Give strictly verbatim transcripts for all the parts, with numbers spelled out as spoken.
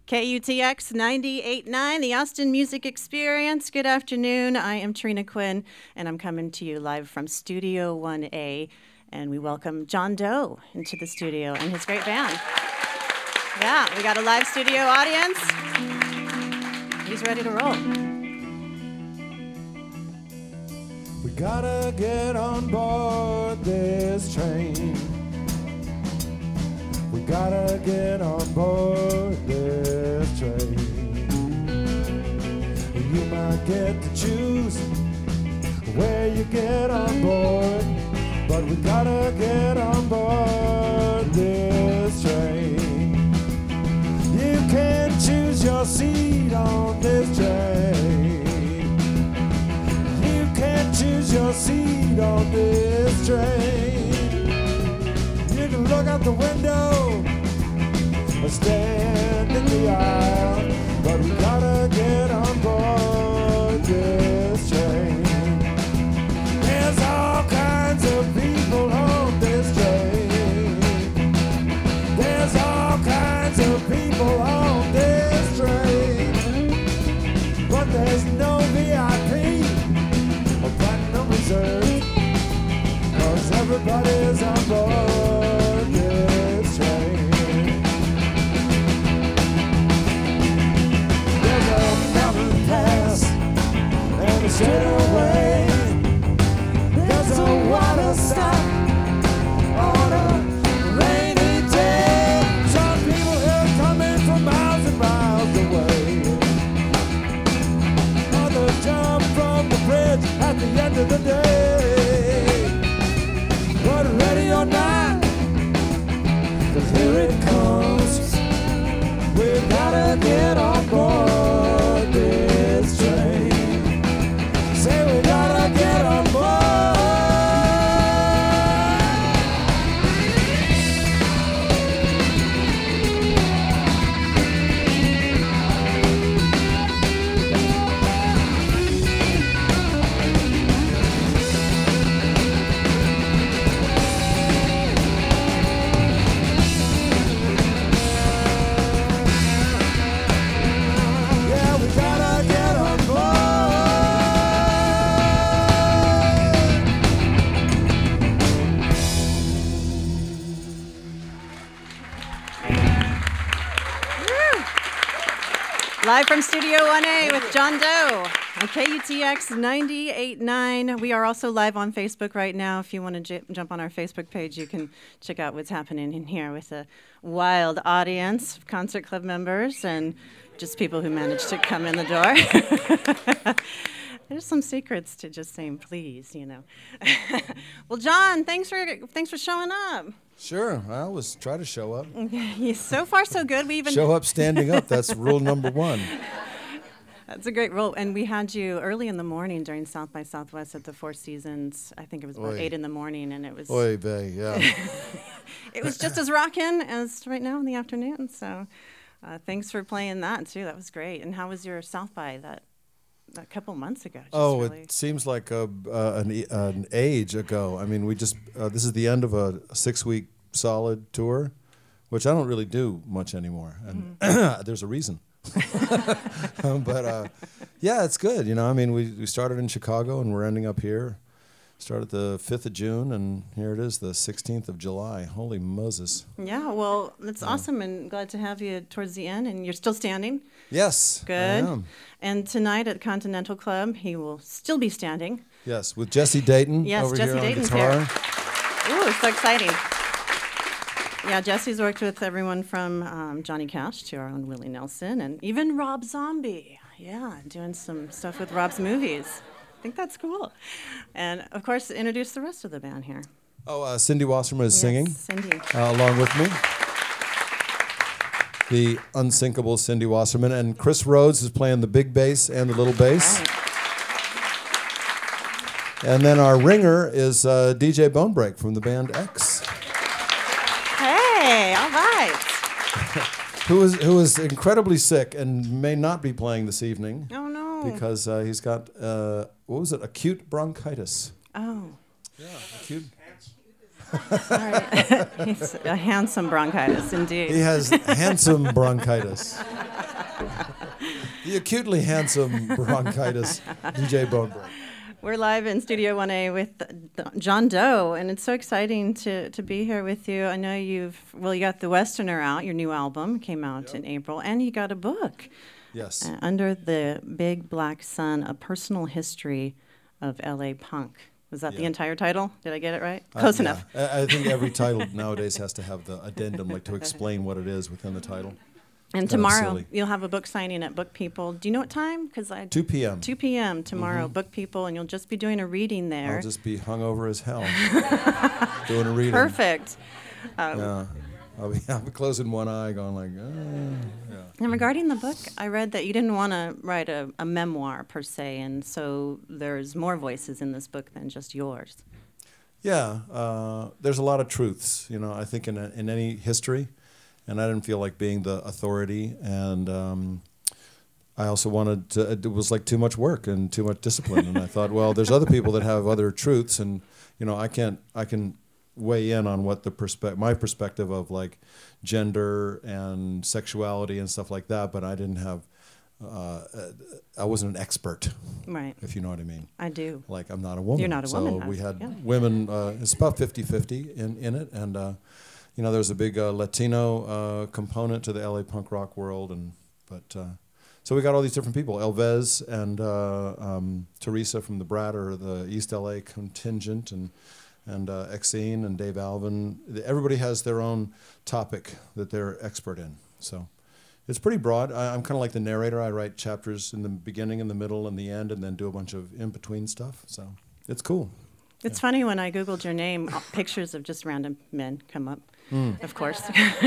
K U T X ninety-eight point nine, the Austin Music Experience. Good afternoon. I am Trina Quinn, and I'm coming to you live from Studio one A. And we welcome John Doe into the studio and his great band. Yeah, we got a live studio audience. He's ready to roll. We gotta get on board this train. We gotta get on board this train. You might get to choose where you get on board, but we gotta get on board this train. You can't choose your seat on this train. You can't choose your seat on this train. You can look out the window or stand in the aisle, but we gotta get on board this train. There's all kinds of people on this train. There's all kinds of people on this train, but there's no V I P or platinum reserve, 'cause everybody's on board this train. There's a mountain pass and a straightaway. There's a water stop on a rainy day. Some people here coming from miles and miles away. Others jump from the bridge at the end of the day. But ready or not, 'cause here it comes. We gotta get on board this train. Say we gotta get on board. Live from Studio one A with John Doe on K U T X ninety-eight point nine. We are also live on Facebook right now. If you want to j- jump on our Facebook page, you can check out what's happening in here with a wild audience of Concert Club members and just people who managed to come in the door. There's some secrets to just saying please, you know. Well, John, thanks for thanks for showing up. Sure, I always try to show up. So far, so good. We even Show up standing up. That's rule number one. That's a great rule. And we had you early in the morning during South by Southwest at the Four Seasons. I think it was about Oy. eight in the morning, and it was Oy vey, yeah. it was just as rockin' as right now in the afternoon. So uh, thanks for playing that too. That was great. And how was your South by that a couple months ago? Just Oh, really it seems like a, uh, an, e- an age ago. I mean, we just, uh, this is the end of a six-week solid tour, which I don't really do much anymore. And mm-hmm. There's a reason. um, but, uh, yeah, it's good. You know, I mean, we, we started in Chicago, and we're ending up here. Started the fifth of June, and here it is, the sixteenth of July. Holy Moses. Yeah, well, that's Yeah. awesome, and glad to have you towards the end, and you're still standing. Yes, Good. I am. And tonight at Continental Club, he will still be standing. Yes, with Jesse Dayton Yes, over Jesse here Dayton's on guitar. here. Ooh, so exciting. Yeah, Jesse's worked with everyone from um, Johnny Cash to our own Willie Nelson, and even Rob Zombie. Yeah, doing some stuff with Rob's movies. I think that's cool. And, of course, introduce the rest of the band here. Oh, uh, Cindy Wasserman is Yes, singing Cindy. uh, along with me. The unsinkable Cindy Wasserman. And Chris Rhodes is playing the big bass and the little bass. Right. And then our ringer is uh, D J Bonebreak from the band X. Hey, all right. who is who is incredibly sick and may not be playing this evening. Oh, no. Because uh, he's got, uh, what was it, acute bronchitis. Oh. Yeah, acute. All right. He's a handsome bronchitis, indeed. He has handsome bronchitis. The acutely handsome bronchitis, D J Bonebreak. We're live in Studio one A with John Doe, and it's so exciting to, to be here with you. I know you've, well, you got The Westerner out, your new album came out yep. in April, and you got a book. Yes. Uh, Under the Big Black Sun, A Personal History of L A Punk. Was that yeah. the entire title? Did I get it right? Uh, Close yeah. enough. I, I think every title nowadays has to have the addendum, like to explain what it is within the title. And tomorrow you'll have a book signing at Book People. Do you know what time? Because I two p.m. two p.m. tomorrow, mm-hmm. Book People, and you'll just be doing a reading there. I'll just be hungover as hell doing a reading. Perfect. Um, yeah, I'll be, I'll be closing one eye, going like, oh. Yeah. And regarding the book, I read that you didn't want to write a, a memoir per se, and so there's more voices in this book than just yours. Yeah, uh, there's a lot of truths. You know, I think in a, in any history. And I didn't feel like being the authority, and um, I also wanted to, it was like too much work and too much discipline, and I thought, well, there's other people that have other truths, and you know, I can't, I can weigh in on what the perspe- my perspective of like gender and sexuality and stuff like that, but I didn't have, uh, I wasn't an expert, right? If you know what I mean. I do. Like I'm not a woman. You're not a so woman. So we had yeah. women. Uh, it's about fifty-fifty in in it, and. Uh, You know, there's a big uh, Latino uh, component to the L A punk rock world, and but uh, so we got all these different people, Elvez and uh, um, Teresa from the Brat, or the East L A contingent, and and uh, Exene and Dave Alvin. Everybody has their own topic that they're expert in, so it's pretty broad. I, I'm kind of like the narrator. I write chapters in the beginning, in the middle, and the end, and then do a bunch of in between stuff. So it's cool. It's yeah. funny when I googled your name, pictures of just random men come up. Mm. Of course.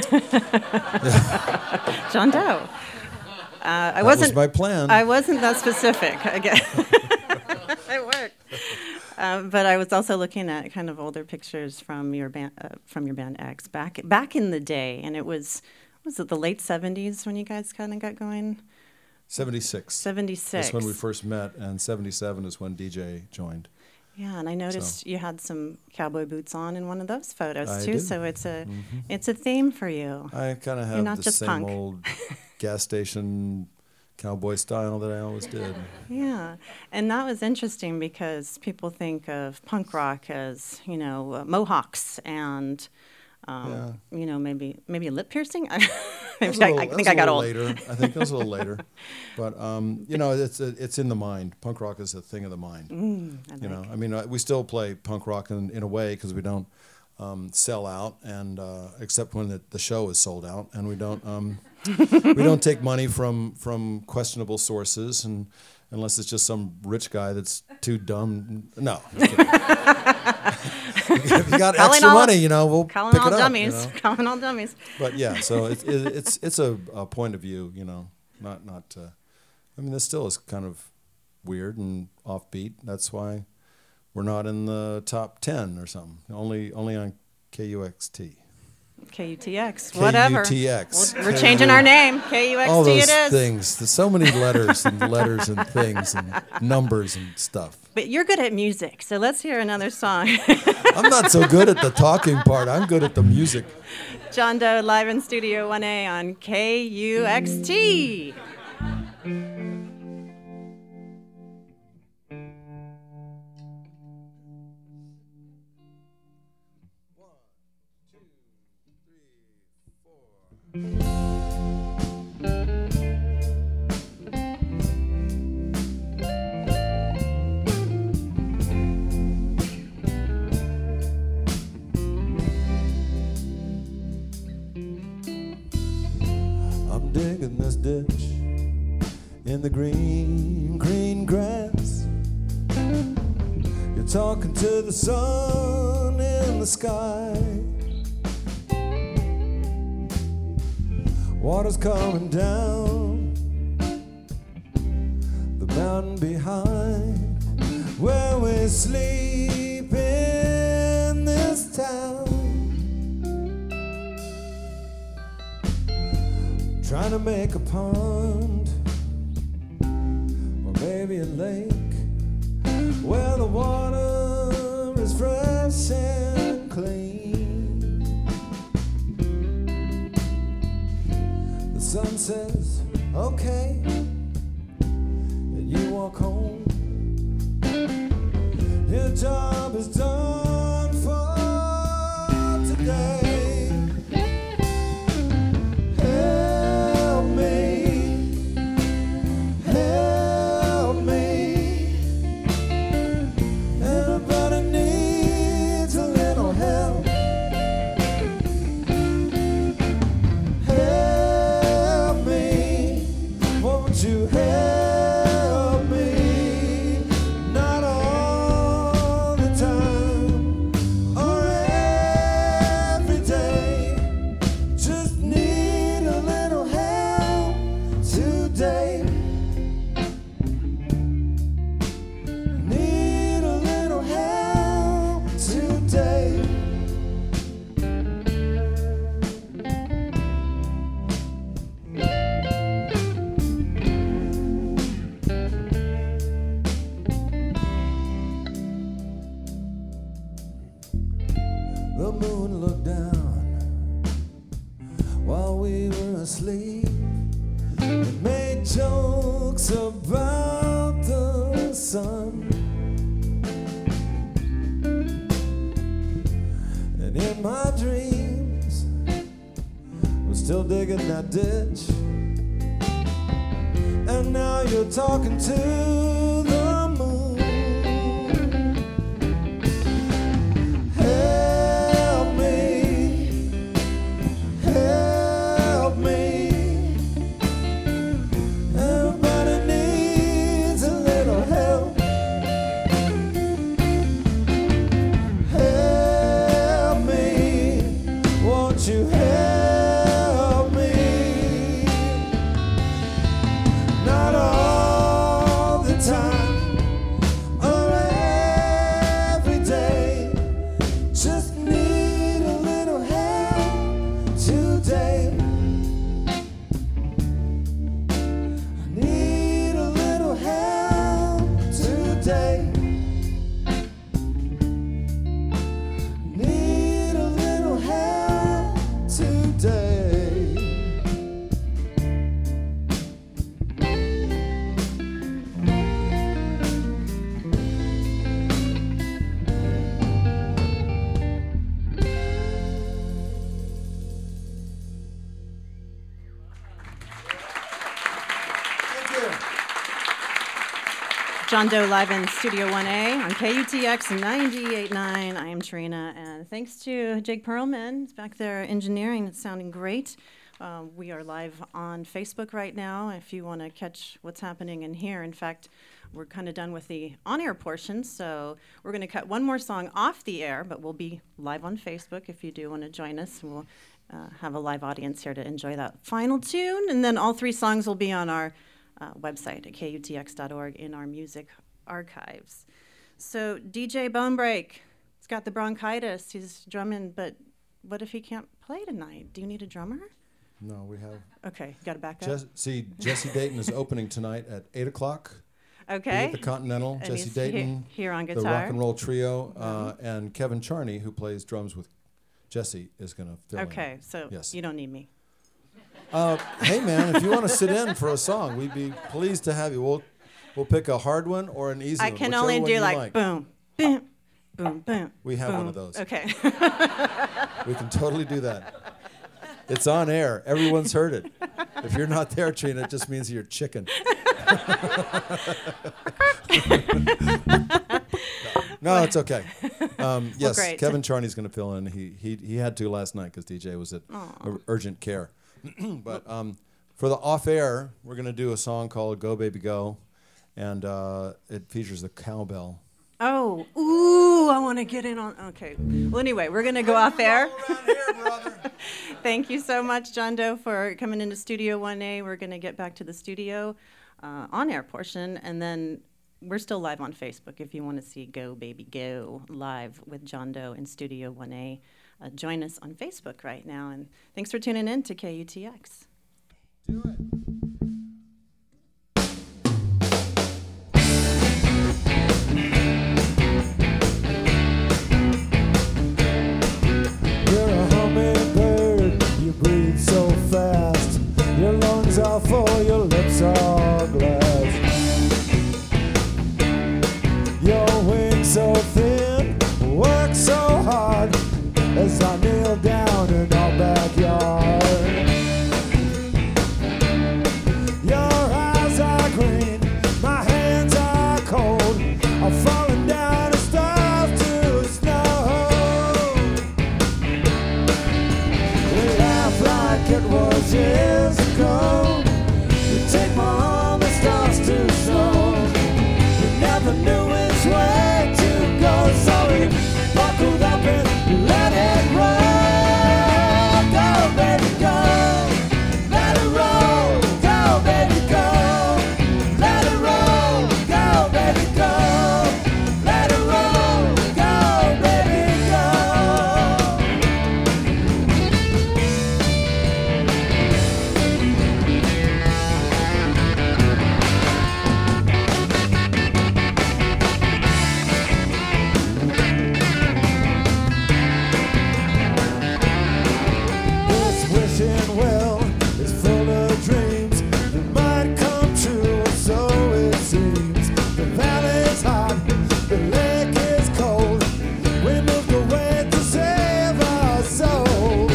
John Doe. Uh, I that wasn't. was my plan. I wasn't that specific. Again, it worked. Uh, but I was also looking at kind of older pictures from your band, uh, from your band X, back back in the day, and it was was it the late seventies when you guys kind of got going? seventy-six. seventy-six. That's when we first met, and seventy-seven is when D J joined. Yeah, and I noticed so. you had some cowboy boots on in one of those photos I too. do. So it's a mm-hmm. it's a theme for you. I kind of have the same punk. old gas station cowboy style that I always did. Yeah, and that was interesting because people think of punk rock as, you know, uh, mohawks and um, yeah. you know, maybe maybe a lip piercing. maybe little, I, I think I got old. Later. I think that was a little later, but um, you know, it's a, it's in the mind. Punk rock is a thing of the mind. Mm, I you like. know, I mean, uh, we still play punk rock in, in a way because we don't um, sell out, and uh, except when the, the show is sold out, and we don't um, we don't take money from from questionable sources, and unless it's just some rich guy that's too dumb. No. If you got calling extra all, money, you know, we'll calling pick all it up. Dummies. You know? Calling all dummies. But yeah, so it's it, it's it's a, a point of view, you know, not not. Uh, I mean, this still is kind of weird and offbeat. That's why we're not in the top ten or something. Only only on K U X T. K U T X, whatever. K U T X. We're changing our name. K U X T All those it is. things. There's so many letters and letters and things and numbers and stuff. But you're good at music, so let's hear another song. I'm not so good at the talking part. I'm good at the music. John Doe live in Studio one A on K U X T. I'm digging this ditch in the green, green grass. You're talking to the sun in the sky. Water's coming down the mountain behind where we sleep in this town. Trying to make a pond or maybe a lake where the water is fresh and clean. The sun says Okay, and you walk home. Your job is done for today. Help me, help me. Everybody needs a little help. Help me, won't you help me? Not all the time or every day. Just need a little help today. Need a little help today. The moon looked down while we were asleep and made jokes about the sun. And in my dreams, we're still digging that ditch. And now you're talking to the moon. Help me, help me. Everybody needs a little help. Help me, won't you help me? Not all the time or every day. Just need a little help today. Need a little help today. Need a little help today. Thank you. John Doe live in Studio one A on K U T X ninety-eight point nine. I am Trina, and thanks to Jake Perlman, he's back there engineering. It's sounding great. Uh, we are live on Facebook right now if you want to catch what's happening in here. In fact, we're kind of done with the on-air portion, so we're going to cut one more song off the air, but we'll be live on Facebook if you do want to join us. We'll uh, have a live audience here to enjoy that final tune, and then all three songs will be on our uh, website at K U T X dot org in our music archives. So D J Bonebreak, he's got the bronchitis. He's drumming, but what if he can't play tonight? Do you need a drummer? No, we have. Okay, you got to back up. Jess, see, Jesse Dayton is opening tonight at eight o'clock. Okay. At the Continental. And Jesse he's Dayton, he- here on the guitar. rock and roll trio, uh, and Kevin Charney, who plays drums with Jesse, is going to fill in. Okay, so Yes. you don't need me. Uh, hey, man, if you want to sit in for a song, we'd be pleased to have you. We'll we'll pick a hard one or an easy I one. can whichever only one do you like, boom, boom, boom, boom. We have boom. one of those. Okay. We can totally do that. It's on air. Everyone's heard it. If you're not there, Trina, it just means you're chicken. No, no, it's okay. Um, yes, great. Kevin Charney's going to fill in. He he he had to last night because D J was at ur- urgent care. But um, for the off air, we're going to do a song called "Go Baby Go," and uh, it features the cowbell. Oh, ooh, I want to get in on. Okay. Well, anyway, we're going to go off air. Around here, brother. Thank you so much, John Doe, for coming into Studio one A. We're going to get back to the studio uh, on-air portion, and then we're still live on Facebook if you want to see Go Baby Go live with John Doe in Studio one A. Uh, join us on Facebook right now, and thanks for tuning in to K U T X. Do it. You're a hummingbird, you breathe so fast. Your lungs are for your lips are glass. Your wings so thin, work so hard, as I kneel down in our backyard. Your eyes are green, my hands are cold, I'm falling down as stars to snow. We laugh like it was years ago. You take my arm and starts to snow. We never knew which way to go, so we buckled up and let it roll. Go, baby, go. Let it roll. Go, baby, go. Let it roll. Go, baby, go. Let it roll. Go, baby, go. This wishing well is full of dreams that might come true, or so it seems. The valley's hot, the lake is cold. We moved away to save our souls.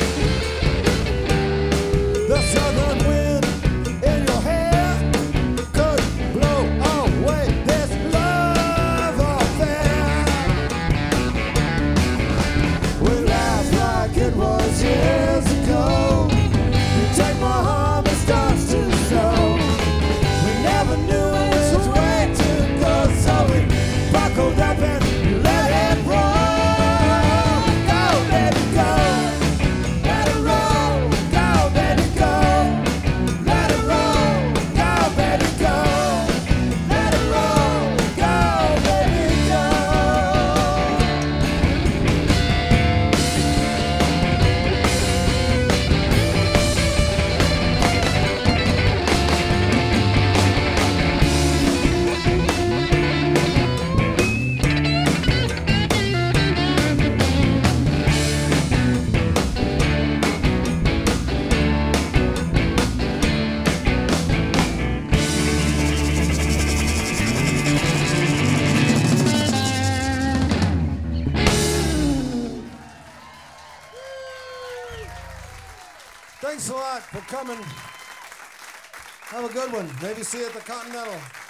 The southern wind in your hair could blow away this love affair. We laughed like it was years ago. You take my arm, it starts to snow. We never knew which way to go, so we buckled up and let it roll. Go, baby, go. Let it roll. Go, baby, go. Let it roll. Go, baby, go. Let it roll. Go, baby, go. Thanks a lot for coming. Have a good one. Maybe see you at the Continental.